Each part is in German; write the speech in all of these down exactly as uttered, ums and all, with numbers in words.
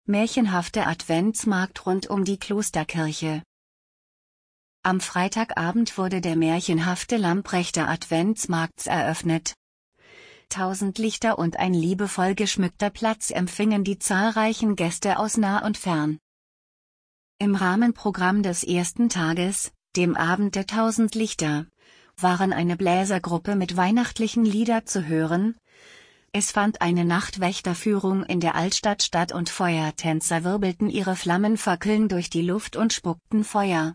Märchenhafte Adventsmarkt rund um die Klosterkirche. Am Freitagabend wurde der märchenhafte Lamprechter Adventsmarkt eröffnet. Tausend Lichter und ein liebevoll geschmückter Platz empfingen die zahlreichen Gäste aus nah und fern. Im Rahmenprogramm des ersten Tages, dem Abend der Tausend Lichter, waren eine Bläsergruppe mit weihnachtlichen Liedern zu hören. Es fand eine Nachtwächterführung in der Altstadt statt und Feuertänzer wirbelten ihre Flammenfackeln durch die Luft und spuckten Feuer.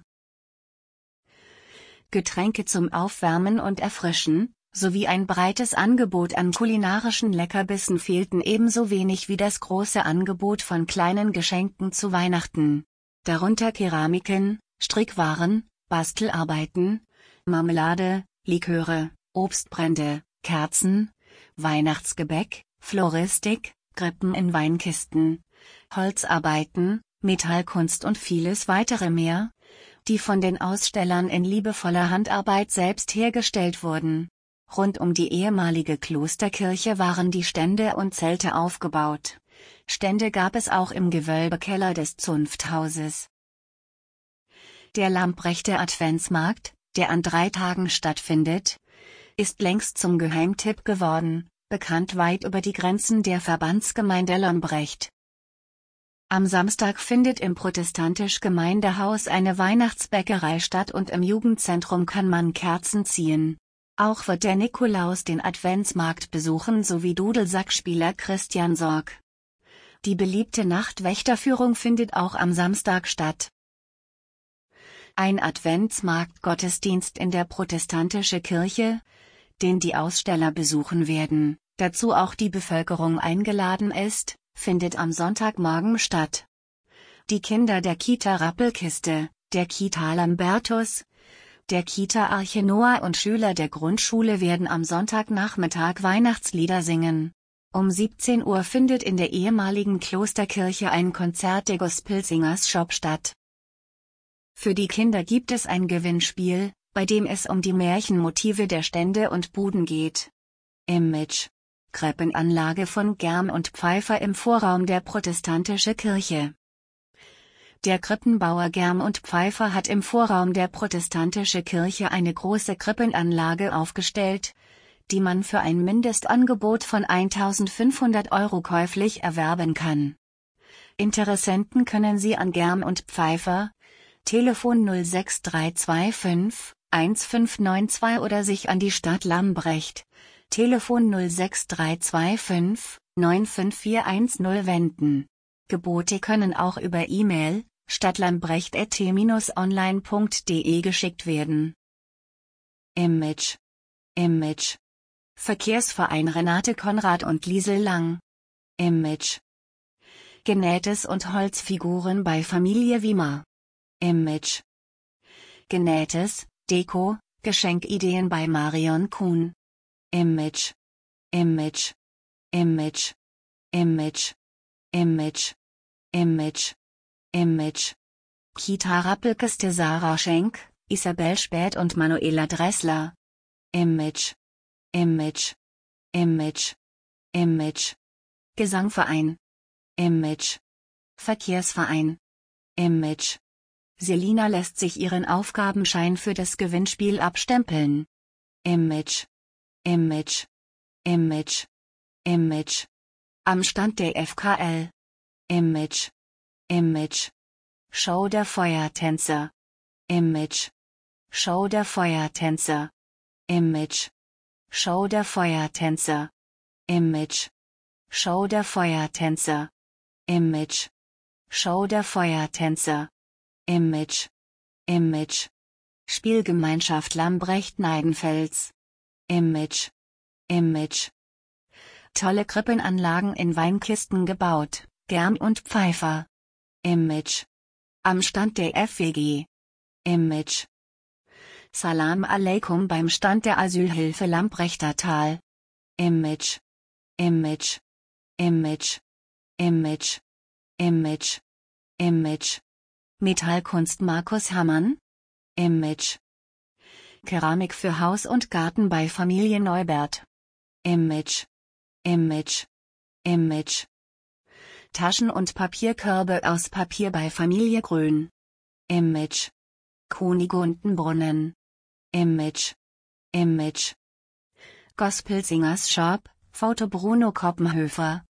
Getränke zum Aufwärmen und Erfrischen, sowie ein breites Angebot an kulinarischen Leckerbissen fehlten ebenso wenig wie das große Angebot von kleinen Geschenken zu Weihnachten, darunter Keramiken, Strickwaren, Bastelarbeiten, Marmelade, Liköre, Obstbrände, Kerzen, Weihnachtsgebäck, Floristik, Krippen in Weinkisten, Holzarbeiten, Metallkunst und vieles weitere mehr, die von den Ausstellern in liebevoller Handarbeit selbst hergestellt wurden. Rund um die ehemalige Klosterkirche waren die Stände und Zelte aufgebaut. Stände gab es auch im Gewölbekeller des Zunfthauses. Der Lamprechter Adventsmarkt, der an drei Tagen stattfindet, ist längst zum Geheimtipp geworden, bekannt weit über die Grenzen der Verbandsgemeinde Lambrecht. Am Samstag findet im protestantisch Gemeindehaus eine Weihnachtsbäckerei statt und im Jugendzentrum kann man Kerzen ziehen. Auch wird der Nikolaus den Adventsmarkt besuchen sowie Dudelsackspieler Christian Sorg. Die beliebte Nachtwächterführung findet auch am Samstag statt. Ein Adventsmarkt-Gottesdienst in der protestantische Kirche, den die Aussteller besuchen werden, dazu auch die Bevölkerung eingeladen ist, findet am Sonntagmorgen statt. Die Kinder der Kita Rappelkiste, der Kita Lambertus, der Kita Arche Noah und Schüler der Grundschule werden am Sonntagnachmittag Weihnachtslieder singen. Um siebzehn Uhr findet in der ehemaligen Klosterkirche ein Konzert der Gospel Singers Shop statt. Für die Kinder gibt es ein Gewinnspiel, bei dem es um die Märchenmotive der Stände und Buden geht. Image: Krippenanlage von Germ und Pfeiffer im Vorraum der protestantische Kirche. Der Krippenbauer Germ und Pfeiffer hat im Vorraum der protestantische Kirche eine große Krippenanlage aufgestellt, die man für ein Mindestangebot von eintausendfünfhundert Euro käuflich erwerben kann. Interessenten können Sie an Germ und Pfeiffer, Telefon null sechs drei zwei fünf, eins fünf neun zwei oder sich an die Stadt Lambrecht, Telefon null sechs drei zwei fünf, neun fünf vier eins null wenden. Gebote können auch über E-Mail, stadtlambrecht at t online punkt de geschickt werden. Image: Image. Verkehrsverein Renate Konrad und Liesel Lang. Image: Genähtes und Holzfiguren bei Familie Wiemer. Image: Genähtes, Deko, Geschenkideen bei Marion Kuhn. Image: Image. Image. Image. Image. Image. Image. Kita Rappelkiste Sarah Schenk, Isabel Späth und Manuela Dressler. Image. Image. Image. Image. Gesangverein. Image. Verkehrsverein. Image. Selina lässt sich ihren Aufgabenschein für das Gewinnspiel abstempeln. Image. Image. Image. Image. Am Stand der F K L. Image. Image. Show der Feuertänzer. Image. Show der Feuertänzer. Image. Show der Feuertänzer. Image. Show der Feuertänzer. Image. Show der Feuertänzer. Image. Image. Spielgemeinschaft Lambrecht-Neidenfels. Image. Image. Tolle Krippenanlagen in Weinkisten gebaut, Germ und Pfeiffer. Image. Am Stand der F W G. Image. Salam Aleikum beim Stand der Asylhilfe Lambrechtertal. Image. Image. Image. Image. Image. Image. Metallkunst Markus Hammann. Image. Keramik für Haus und Garten bei Familie Neubert. Image. Image. Image. Taschen und Papierkörbe aus Papier bei Familie Grün. Image. Kunigundenbrunnen. Image. Image. Gospel Singers Shop, Foto Bruno Koppenhöfer.